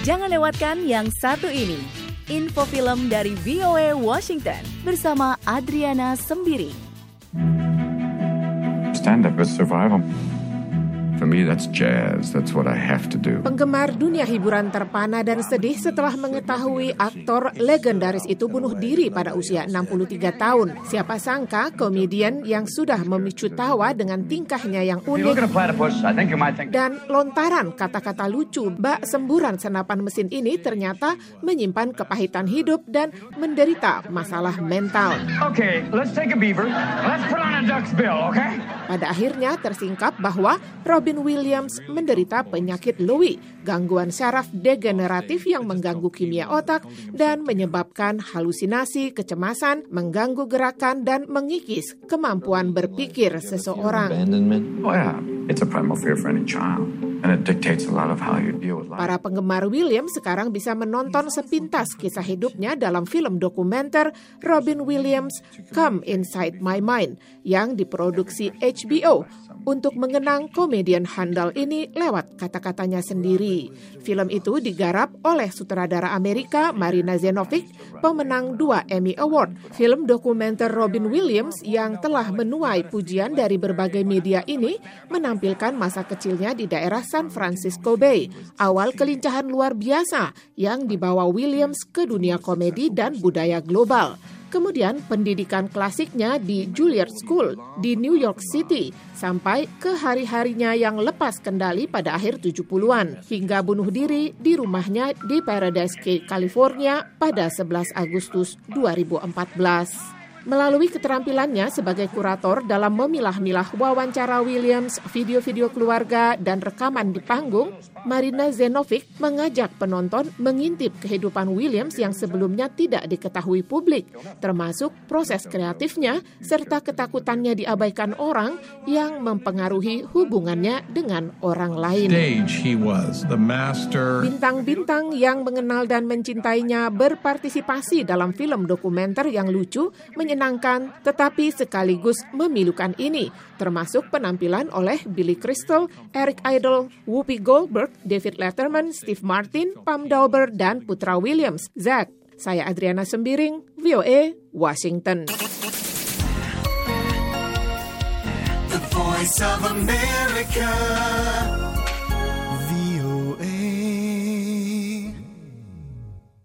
Jangan lewatkan yang satu ini. Info film dari VOA Washington bersama Adriana Sembiring. Stand up is survival. For me, that's jazz. That's what I have to do. Penggemar dunia hiburan terpana dan sedih setelah mengetahui aktor legendaris itu bunuh diri pada usia 63 tahun. Siapa sangka komedian yang sudah memicu tawa dengan tingkahnya yang unik dan lontaran kata-kata lucu bak semburan senapan mesin ini ternyata menyimpan kepahitan hidup dan menderita masalah mental. Okay, let's take a beaver. Let's put on a duck's bill, okay? Pada akhirnya tersingkap bahwa Robin Williams menderita penyakit Lewy, gangguan saraf degeneratif yang mengganggu kimia otak dan menyebabkan halusinasi, kecemasan, mengganggu gerakan dan mengikis kemampuan berpikir seseorang. Oh yeah, it's a primal fear for any child. And it dictates a lot of how you deal with life. Para penggemar Williams sekarang bisa menonton sepintas kisah hidupnya dalam film dokumenter Robin Williams Come Inside My Mind yang diproduksi HBO untuk mengenang komedian handal ini lewat kata-katanya sendiri. Film itu digarap oleh sutradara Amerika Marina Zenovic, pemenang 2 Emmy Award. Film dokumenter Robin Williams yang telah menuai pujian dari berbagai media ini menampilkan masa kecilnya di daerah San Francisco Bay, awal kelincahan luar biasa yang dibawa Williams ke dunia komedi dan budaya global. Kemudian pendidikan klasiknya di Juilliard School di New York City sampai ke hari-harinya yang lepas kendali pada akhir 70-an hingga bunuh diri di rumahnya di Paradise Cay, California pada 11 Agustus 2014. Melalui keterampilannya sebagai kurator dalam memilah-milah wawancara Williams, video-video keluarga, dan rekaman di panggung, Marina Zenovic mengajak penonton mengintip kehidupan Williams yang sebelumnya tidak diketahui publik, termasuk proses kreatifnya serta ketakutannya diabaikan orang yang mempengaruhi hubungannya dengan orang lain. Bintang-bintang yang mengenal dan mencintainya berpartisipasi dalam film dokumenter yang lucu, menyenangkan, tetapi sekaligus memilukan ini, termasuk penampilan oleh Billy Crystal, Eric Idle, Whoopi Goldberg, David Letterman, Steve Martin, Pam Dauber, dan Putra Williams. Zach, saya Adriana Sembiring, VOA, Washington. The Voice of America.